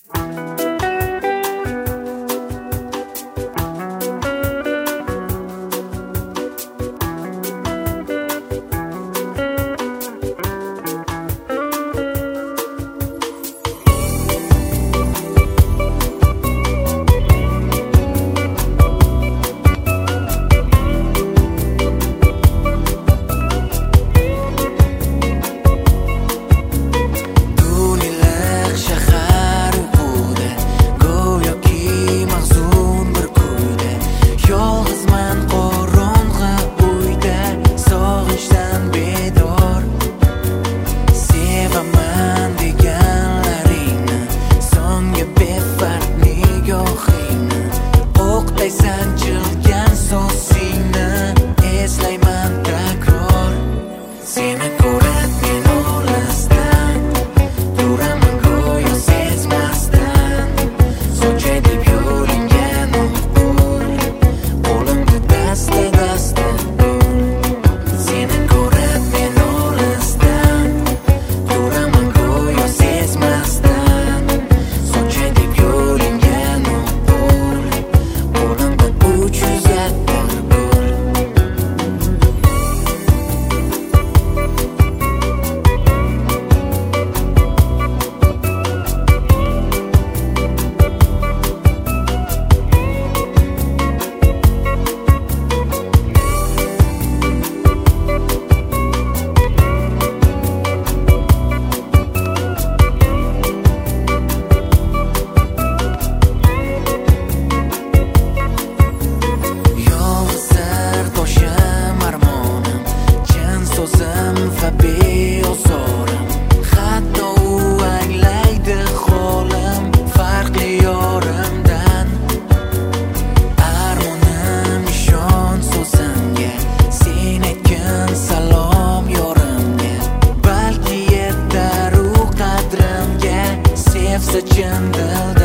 Sanchilgan so'zingni eslayman takror. Seni ko'rib men olisdan turaman go'yo sezmasdan. Sochay deb yo'lingga nuqul, qo'limda dasta Seni ko'rib men olisdan turaman go'yo sezmasdan. Sochay deb yo'lingga nuqul, qo'limda va beozorim. Hatto u anglaydi holim farqli yorimdan. Armonim ishon so'zimga, sen aytgan salom yorimga. Balki yetar u qadrimga, sevsa chin dildan.